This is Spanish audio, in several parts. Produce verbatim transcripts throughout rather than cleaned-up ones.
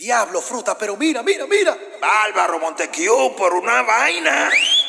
Diablo, fruta, pero mira, mira, mira. Bárbaro, Montequiu, por una vaina.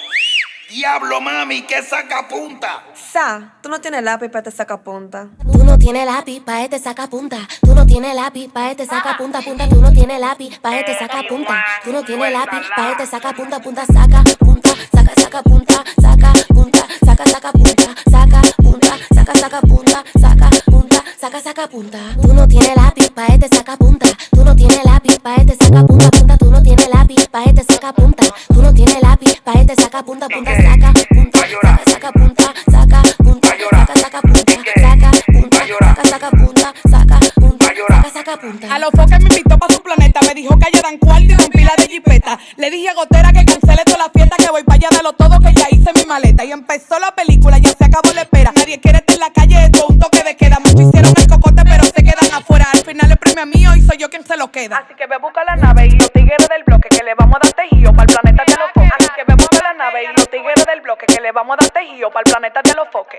Diablo, mami, qué sacapunta. Sa, tú no tienes lápiz para este sacapunta. Tú no tienes lápiz pa' este sacapunta. Tú no tienes lápiz pa' este sacapunta, punta. Tú no tienes lápiz pa' este sacapunta. Tú no tienes lápiz pa' este sacapunta, punta. Saca punta, saca saca punta, saca punta, saca saca punta, saca punta, saca saca punta, saca punta, saca saca punta. Tú no tienes lápiz pa' este sacapunta. Tú no tienes lápiz pa' este sacapunta, punta. Tú no tienes lápiz pa' este sacapunta. Tú no tienes lápiz pa' este sacapunta, punta. Saca punta, saca saca punta, saca punta, saca saca punta, saca punta, saca saca punta, saca punta, saca saca punta. A los foques me invitó pa' su planeta. Me dijo que hallaran cuarto y con pila de jipeta. Le dije a Gotera que cancele toda la fiesta, que voy pa' allá de lo todo, que ya hice mi maleta. Y empezó la película, ya se acabó la espera. Nadie quiere estar en la calle, esto es un toque de queda. Muchos hicieron el cocote, pero se quedan afuera. Al final el premio es mío y soy yo quien se lo queda. Así que ve busca la nave y los tigres del bloque, que le vamos a dar tejido para el planeta de los foques. Así que ve busca la nave y los tigres del bloque, que le vamos a dar tejido para el planeta de los foques.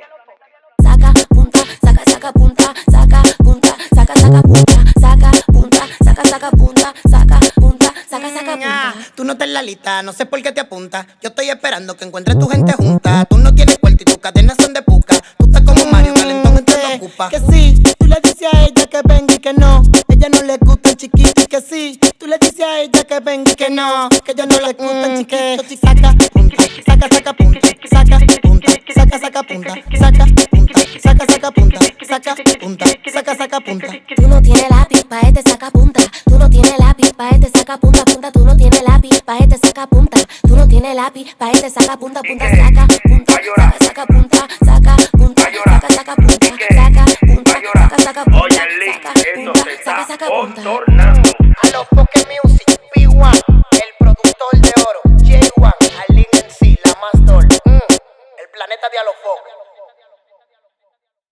Saca punta, saca saca punta, saca punta, saca saca punta, saca punta, saca saca punta, saca punta, saca saca punta. Tú no estás en la lista, no sé por qué te apuntas. Yo estoy esperando que encuentres tu gente junta. Tú no tienes cuarto y tus cadenas son de puca. Tú estás como Mario, calentón y te lo ocupa. Que sí, tú le dices a ella que venga y que no. Ella no le gusta el chiquito y que sí. Tú le dices a ella que venga y que no. Que ella no le gusta el chiquito. Saca punta, saca saca punta, saca punta, saca saca punta, saca punta, saca saca punta, saca punta, saca saca punta. Tú no tienes lápiz pa' este sacapunta. Tú no tienes lápiz pa' este sacapunta, punta. Tú no tienes lápiz pa' este sacapunta. Tú no tienes lápiz pa' este sacapunta, punta. Saca punta, saca saca punta, saca punta, saca saca punta, saca punta, saca saca punta. Oye, Lee, esto se está saca punta. contornando. A los Poké Music, P uno, el productor de oro, J uno, Arlene en sí, la más dol. Mm, el planeta de Alofo.